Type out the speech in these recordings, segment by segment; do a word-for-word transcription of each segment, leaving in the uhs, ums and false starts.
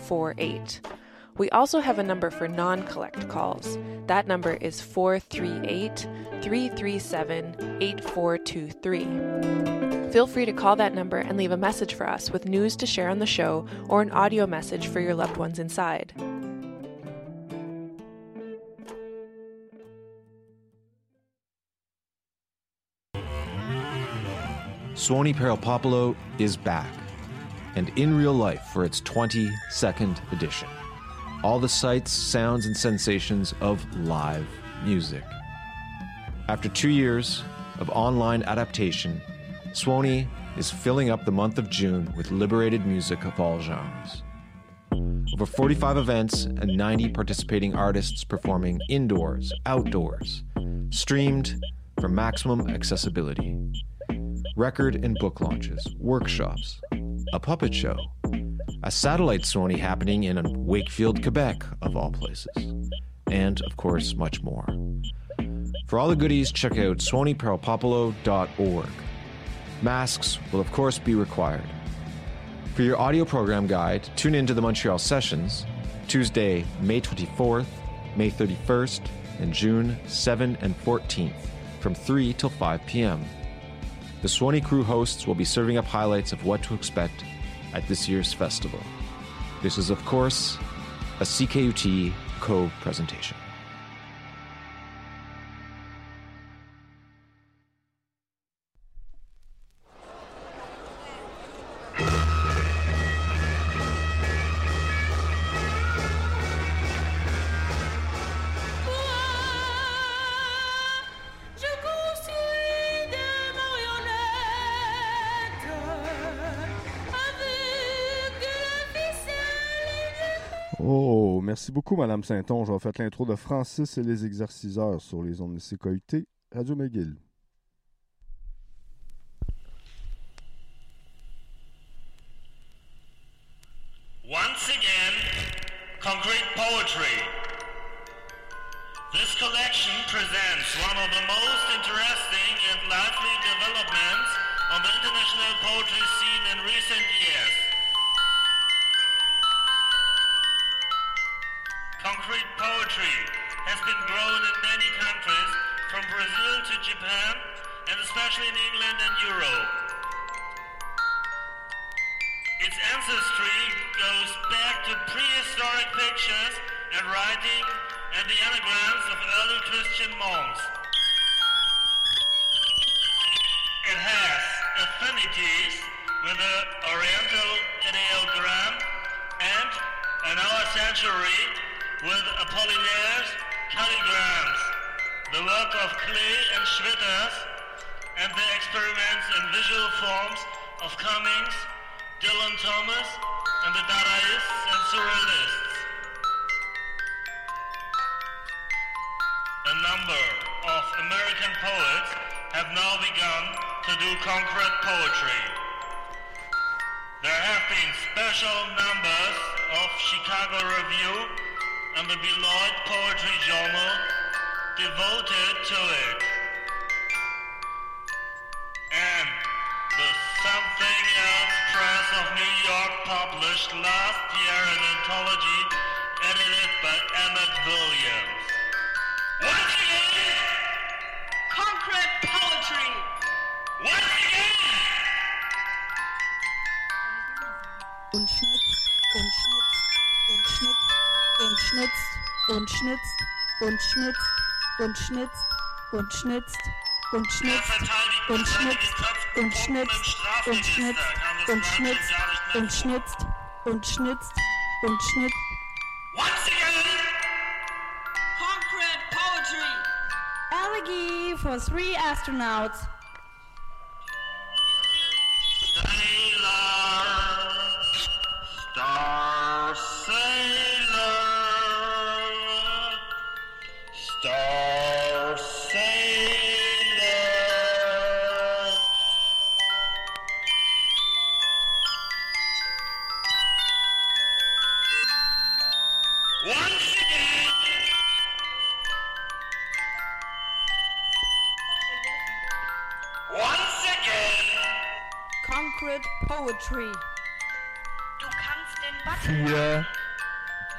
four eight. We also have a number for non-collect calls. That number is four three eight, three three seven, eight four two three. Feel free to call that number and leave a message for us with news to share on the show or an audio message for your loved ones inside. Suoni Perilpopolo is back, and in real life for its twenty-second edition. All the sights, sounds, and sensations of live music. After two years of online adaptation, Suoni is filling up the month of June with liberated music of all genres. Over forty-five events and ninety participating artists performing indoors, outdoors, streamed for maximum accessibility. Record and book launches, workshops, a puppet show, a satellite Suoni happening in Wakefield, Quebec, of all places, and, of course, much more. For all the goodies, check out suoni perilpopolo dot org. Masks will, of course, be required. For your audio program guide, tune in to the Montreal Sessions, Tuesday, May twenty-fourth, May thirty-first, and June seventh and fourteenth, from three till five p.m. The Suoni crew hosts will be serving up highlights of what to expect at this year's festival. This is, of course, a C K U T co-presentation. Oh, merci beaucoup, Madame Saint-Onge. On va faire l'intro de Francis et les exerciceurs sur les ondes de C K U T, Radio McGill. Once again, Concrete Poetry. This collection presents one of the most interesting and lively developments on the international poetry scene in recent years. Concrete poetry has been grown in many countries, from Brazil to Japan, and especially in England and Europe. Its ancestry goes back to prehistoric pictures and writing and the anagrams of early Christian monks. It has affinities with the Oriental ideogram and, in our century, with Apollinaire's calligrams, the work of Klee and Schwitters, and the experiments in visual forms of Cummings, Dylan Thomas, and the Dadaists and Surrealists. A number of American poets have now begun to do concrete poetry. There have been special numbers of Chicago Review and the Beloit Poetry Journal devoted to it. And the Something Else Press of New York published last year an anthology edited by Emmett Williams. Once again, concrete poetry. Once again. Und Schnitt, und Schnitt, und Schnitt. Und schnitzt, und schnitzt, und schnitzt, und schnitzt, und schnitzt, und schnitzt, und schnitzt, und schnitzt, und schnitzt, und schnitzt, und schnitzt, und schnitzt, und schnitzt. Once again, concrete poetry. Elegy for three astronauts. Sailor, star sailor. Star Sailor. Once again. Once again. Concrete poetry. Du kannst den Button Für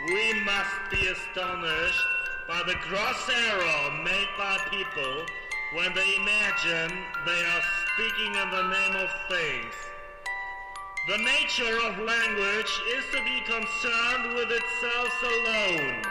we must be astonished by the gross error made by people when they imagine they are speaking in the name of things. The nature of language is to be concerned with itself alone.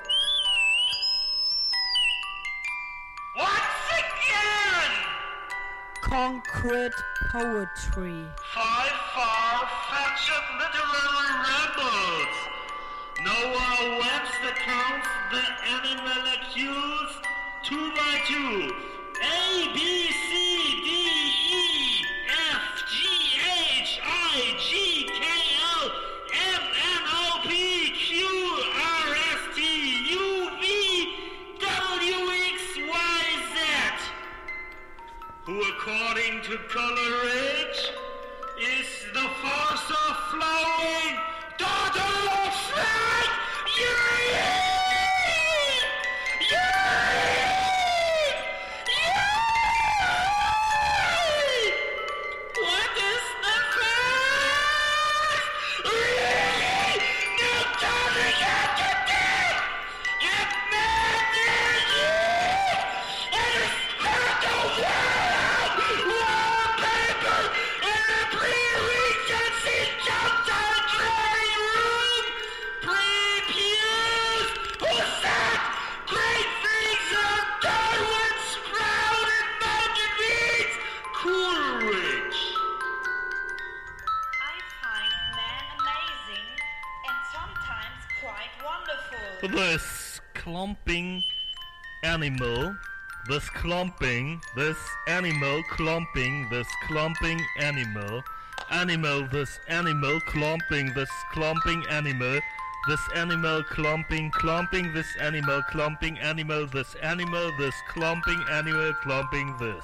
Once again! Concrete poetry. Five far-fetched literary rambles. Noah Webster counts the animalcules two by two. A, B, C, D, E, F, G, H, I, G, K, L, M, N, O, P, Q, R, S, T, U, V, W, X, Y, Z. Who, according to Coleridge, is the force of flowing daughter of flight. Yeah! Yeah! What is the first? Really? No coming after death! And madness! And it's not the world! Wallpaper! And a pre-regency jumped on a drawing room! Pre-pews! Who said great things are done when sprouted mountain weeds? Coleridge! I find man amazing and sometimes quite wonderful. This clumping animal, this clumping, this animal clumping, this clumping animal, animal, this animal clumping, this clumping animal, this animal clumping, clumping, this animal clumping animal, this animal, this clumping animal clumping this.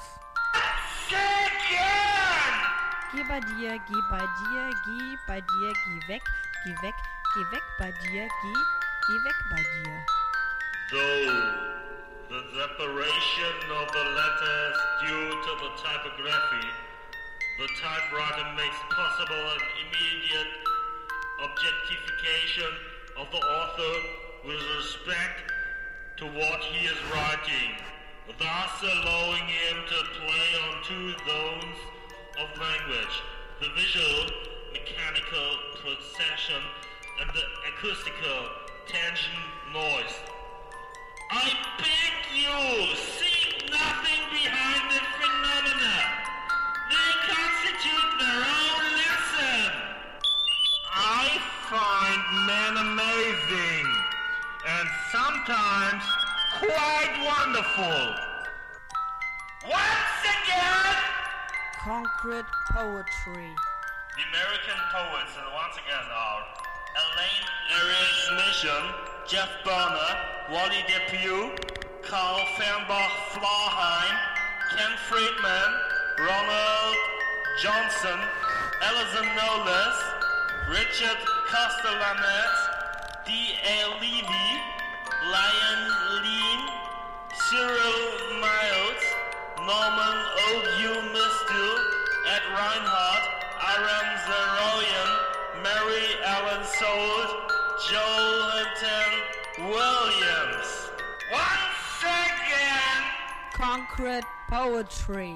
Geh bei dir, geh bei dir, geh bei dir, geh weg, geh weg, geh weg bei dir, geh, geh weg bei dir. Though the separation of the letters due to the typography, the typewriter makes possible an immediate objectification of the author with respect to what he is writing, thus allowing him to play on two tones of language, the visual, mechanical procession, and the acoustical tension noise. I beg you, seek nothing behind the phenomena. They constitute their own lesson. I find men amazing, and sometimes quite wonderful. Once again! Concrete poetry. The American poets, and once again, are Elaine Arias Mission, Jeff Berner, Wally Depew, Carl Fernbach Florheim, Ken Friedman, Ronald Johnson, Alison Knowles, Richard Castellaneta, D A Levy, Lion Lean, Cyril Miles, Norman Ogu Mistil, Ed Reinhardt, Aram Zeroyan, Mary Ellen Sold, Joel Hinton Williams. Once again, Concrete poetry.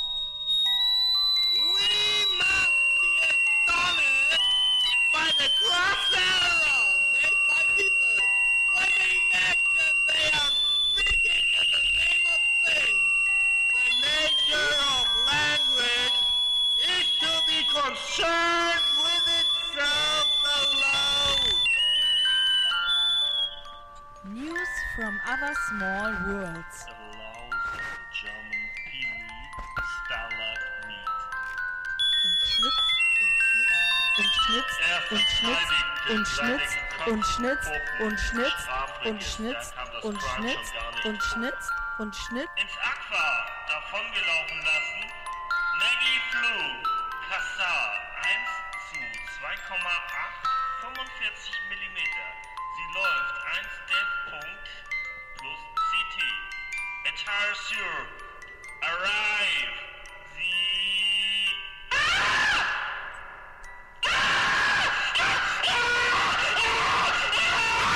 we must be astonished by the gross error made by people when they imagine they are speaking in the name of things. The nature of language is to be concerned with itself alone. News from other small worlds. Allows the German peewee starlight meat. Und schnitzt, und schnitzt, und schnitzt, und schnitzt, und schnitzt, und schnitzt, und schnitzt, und schnitzt, und schnitzt. Ins Aqua davongelaufen lassen. Maggie Flu, Kassar, eins zu zwei Komma acht, fünfundvierzig Millimeter. Sie läuft eins Def Punkt plus C T. Attire sur, arrive. Sie... Ah! Ah! Ah! Ah!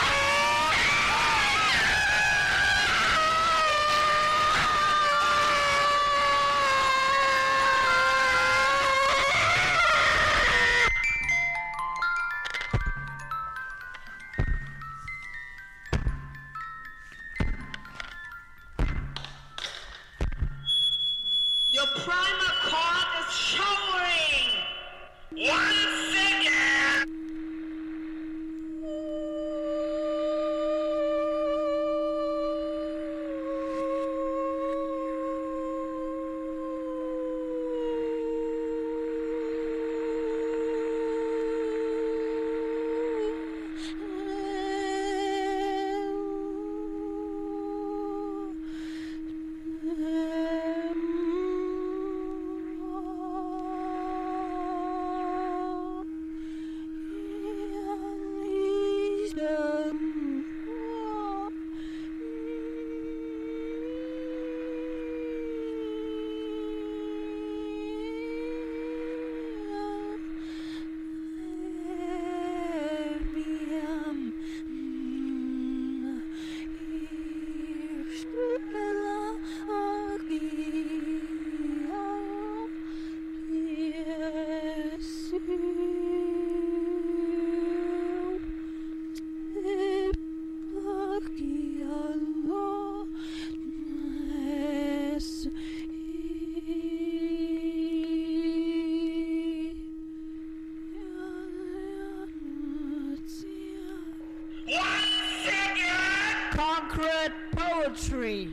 country.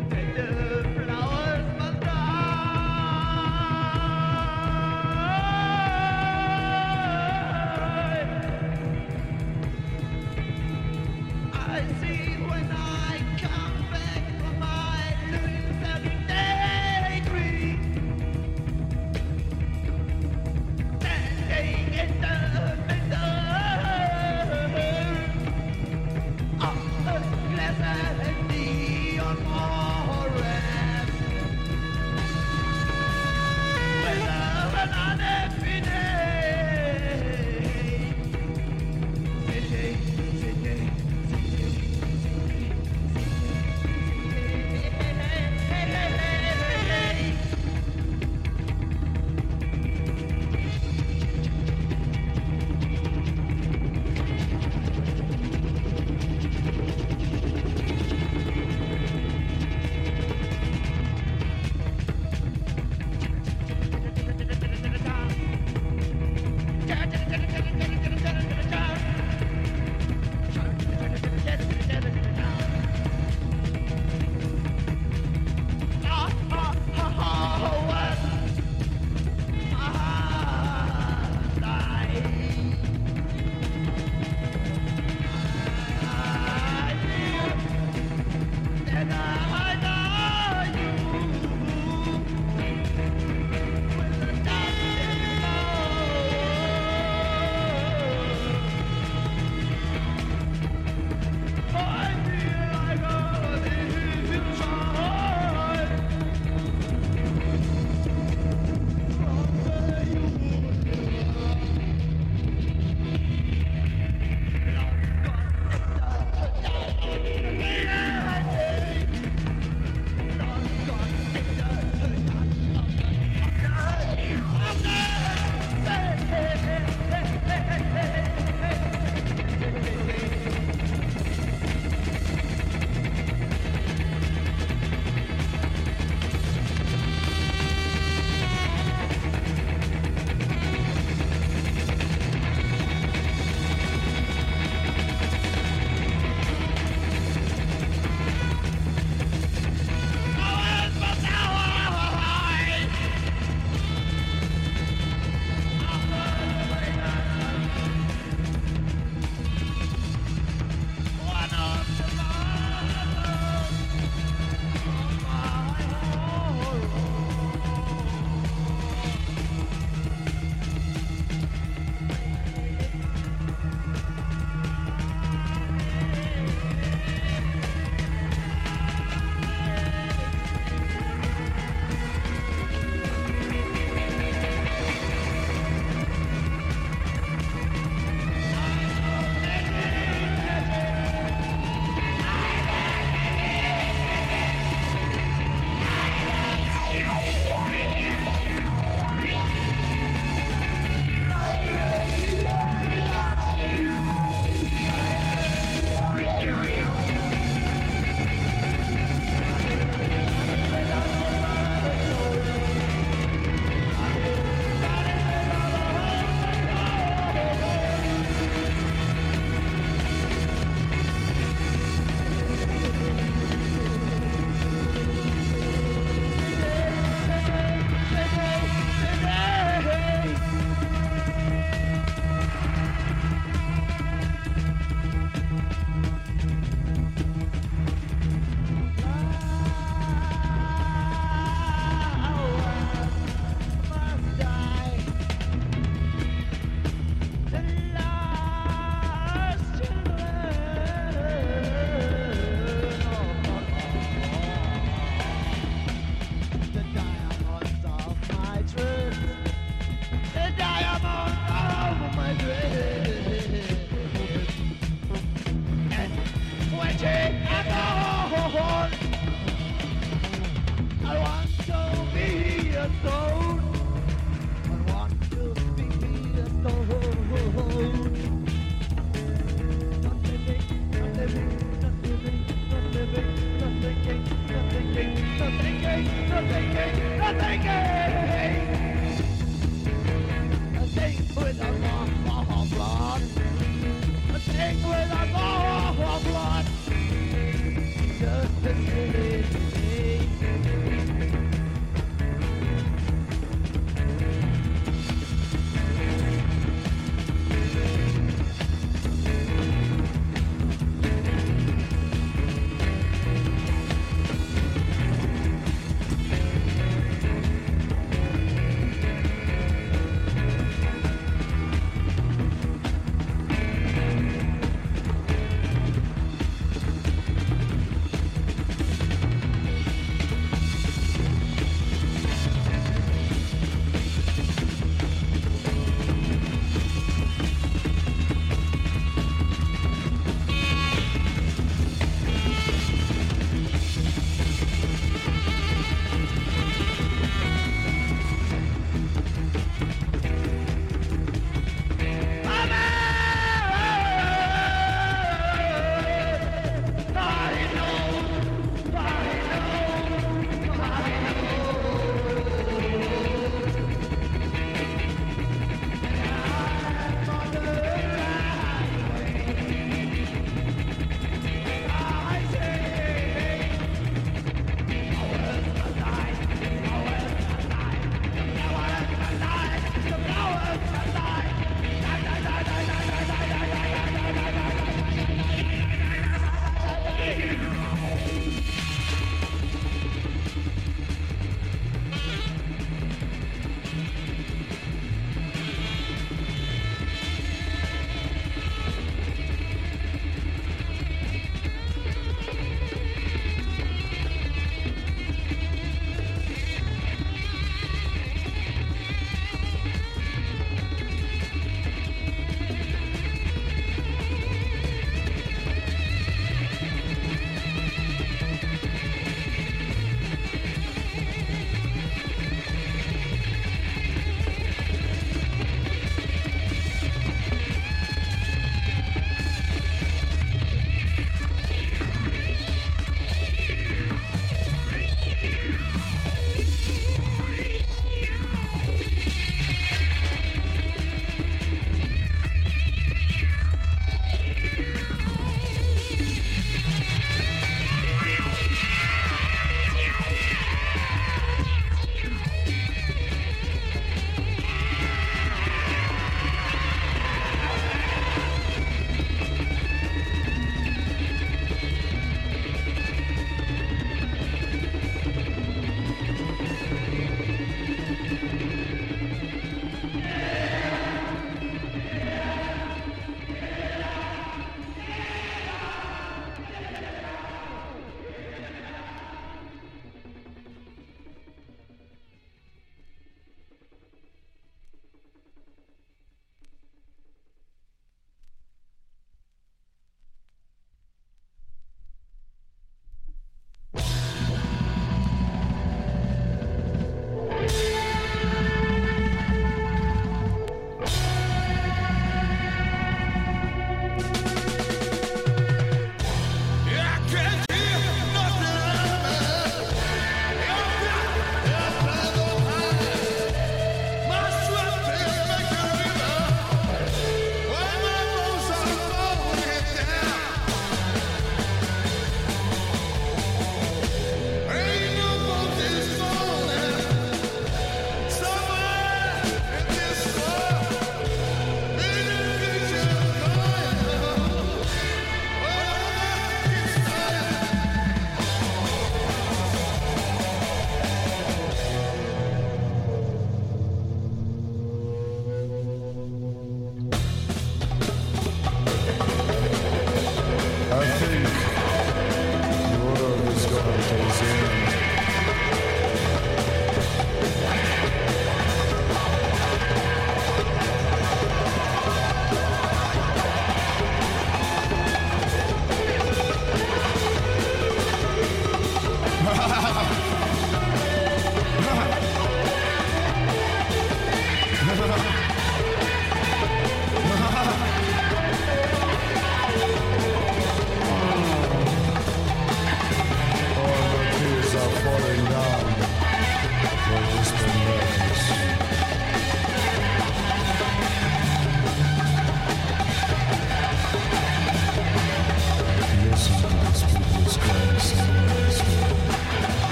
Flowers must die. stone. I want to be a stone. Not living, not living, not living, not living, not thinking, not thinking, not thinking, not thinking, not thinking. A thing with a law of blood. A thing with a law of blood. Just a silly thing.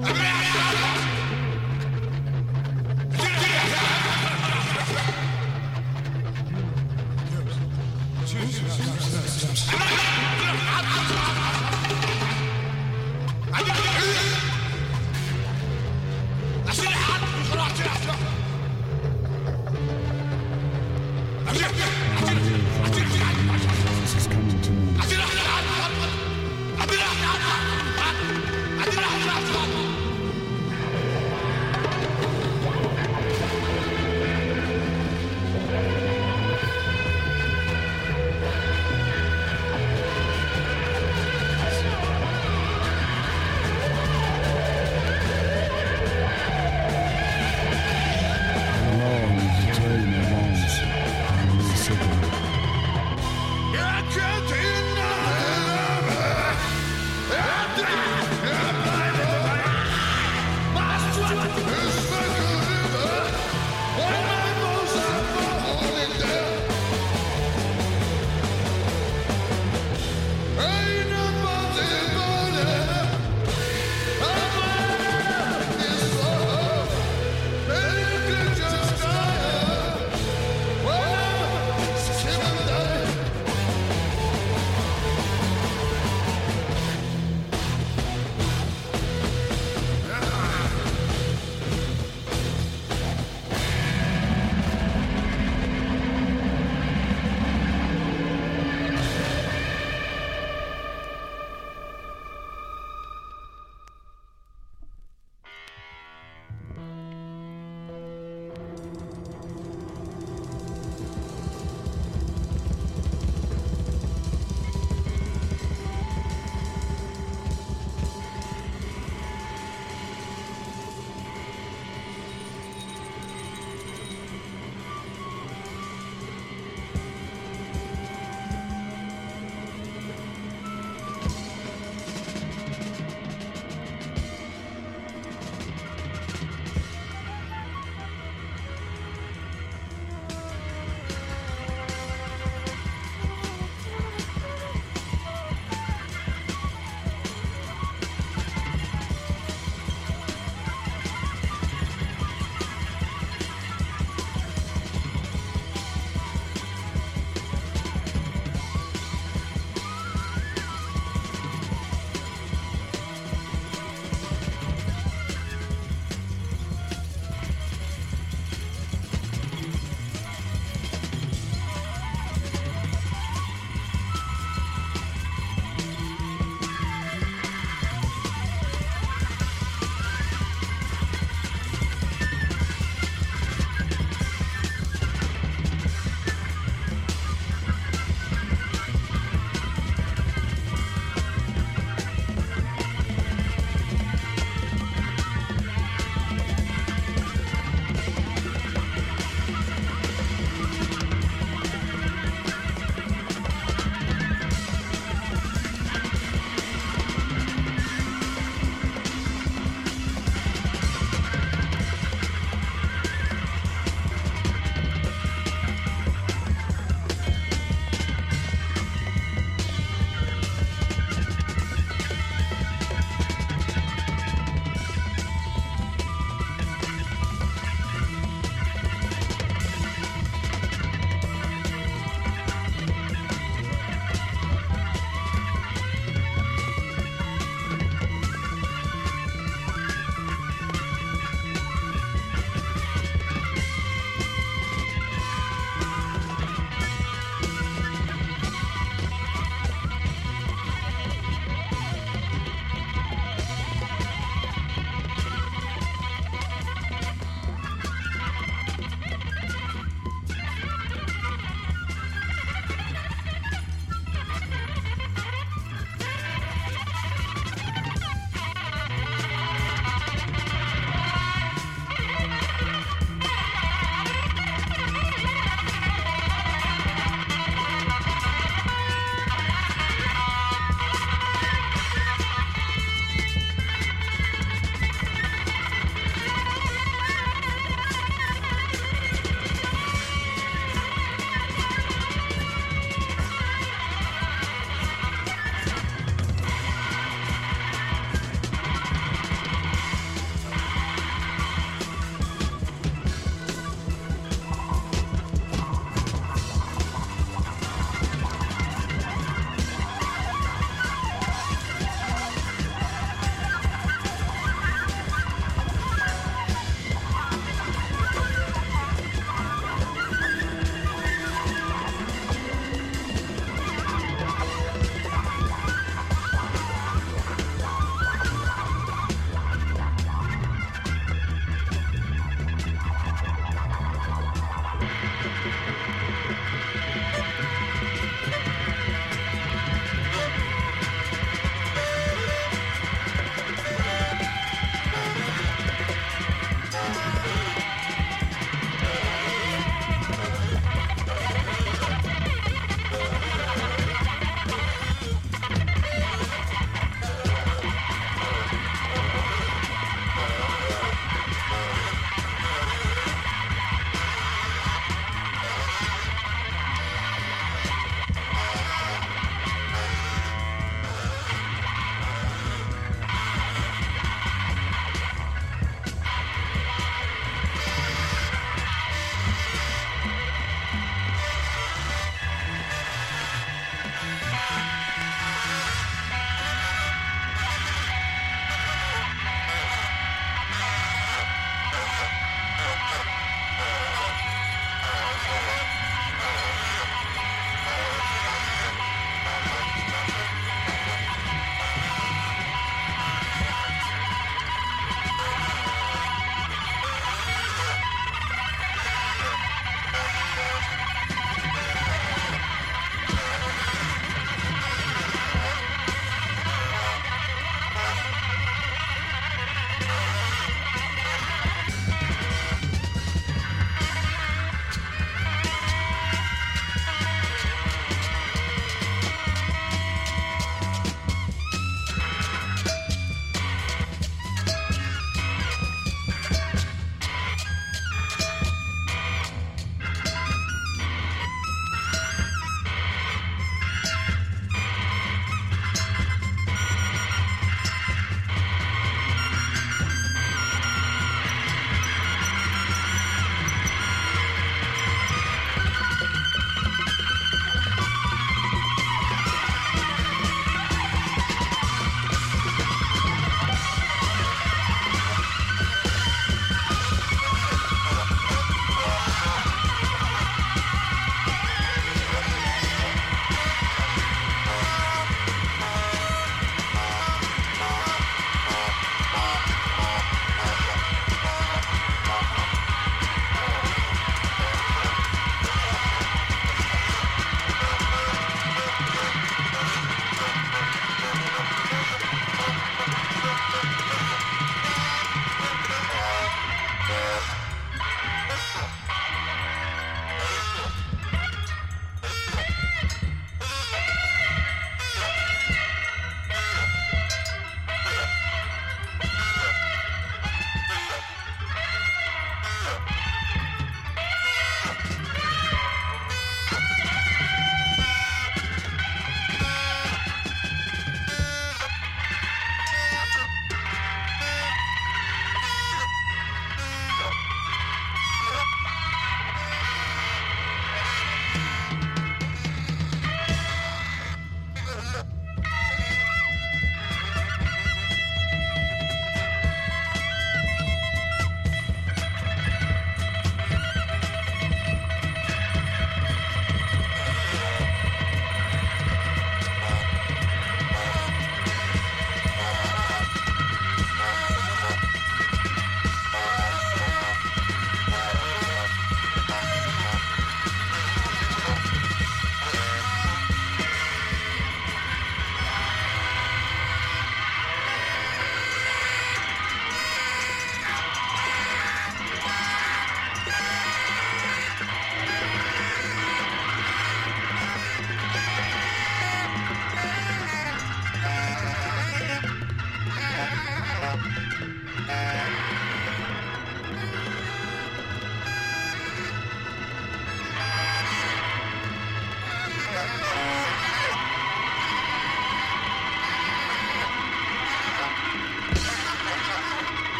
This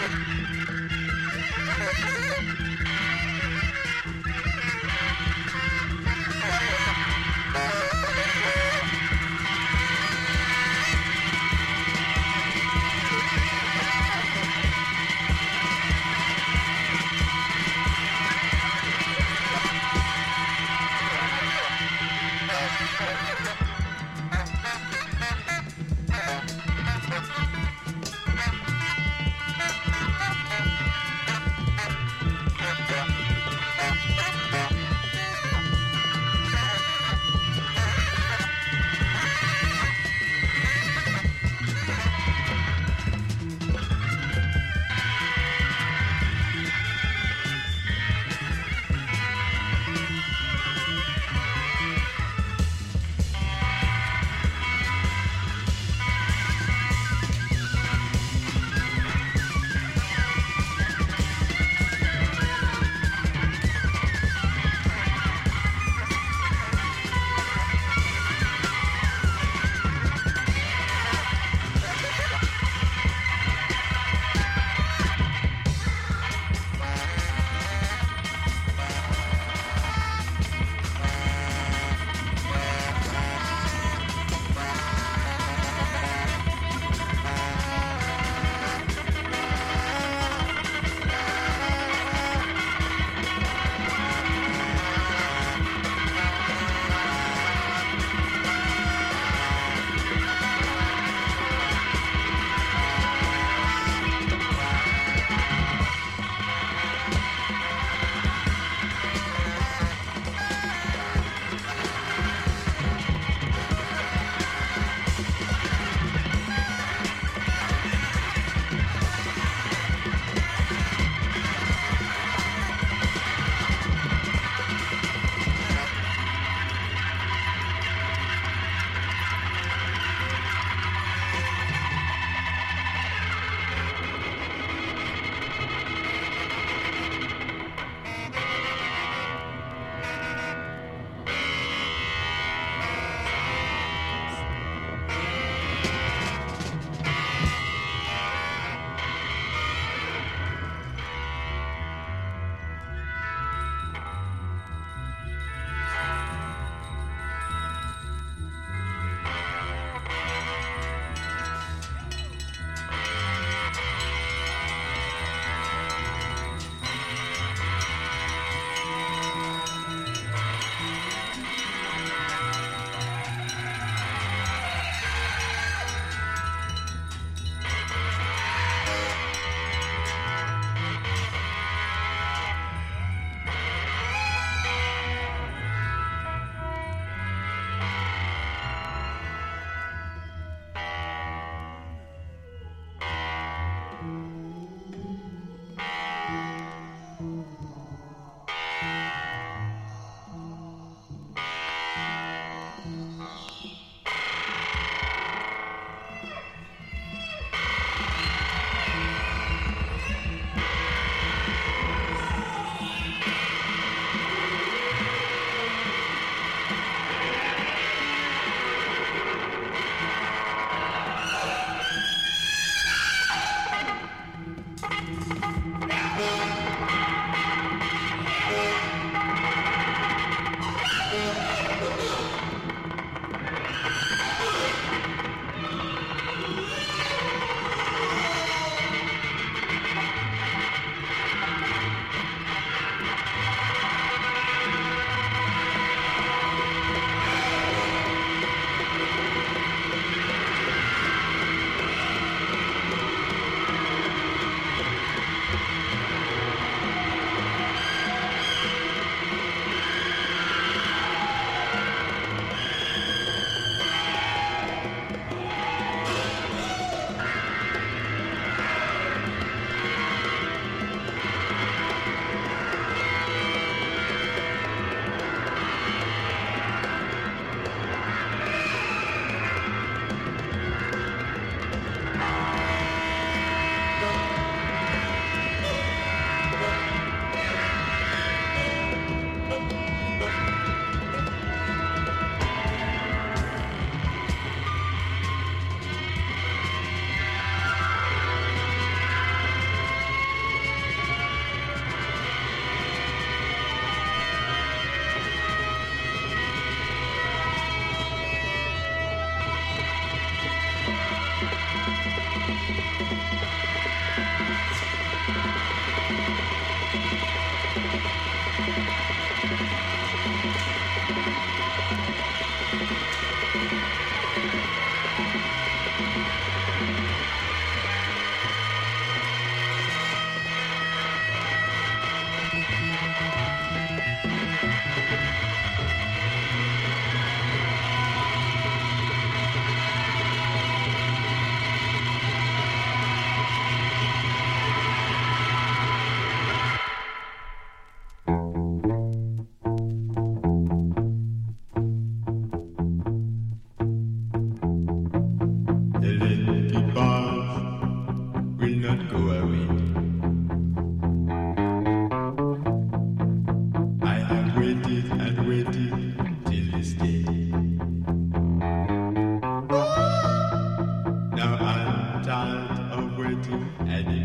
Thank you.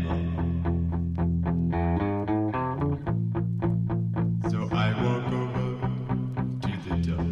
So I walk over to the door.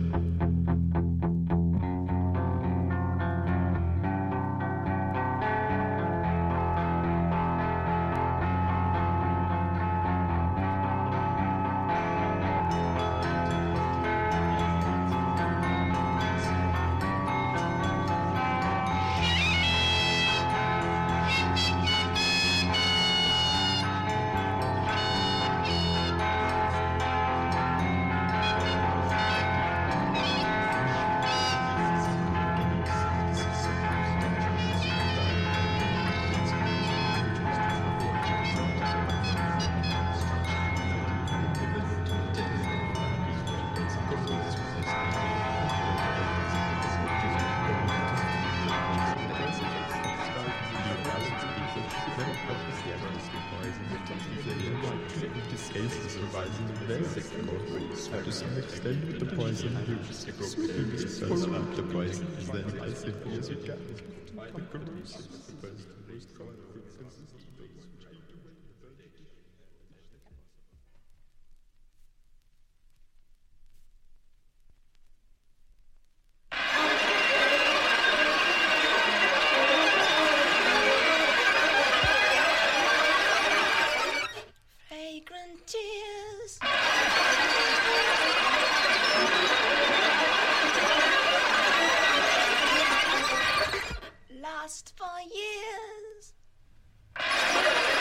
To some extent with the poison, you sweetly disperse out the poison, is then as simply as you can. The corrosive is the best, the most colorful senses. Fragrant tears. Last for years.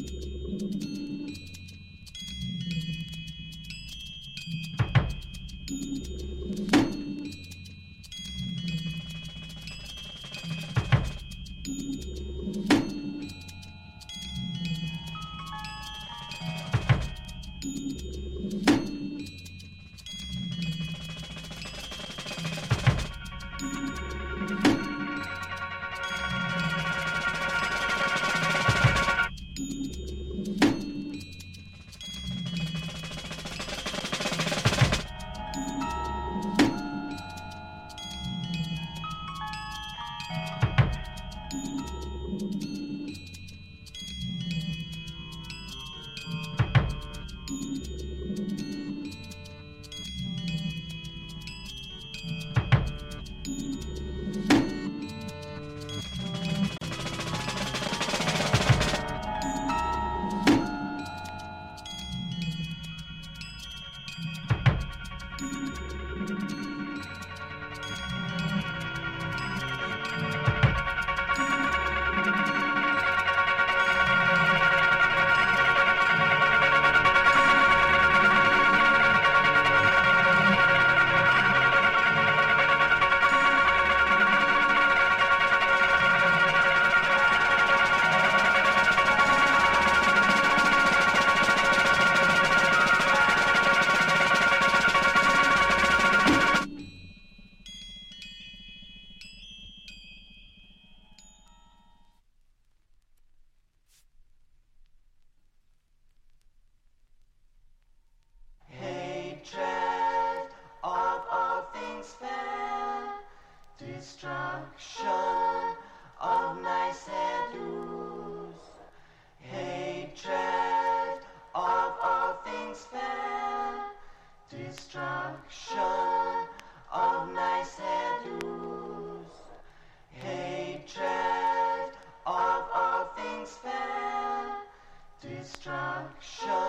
Destruction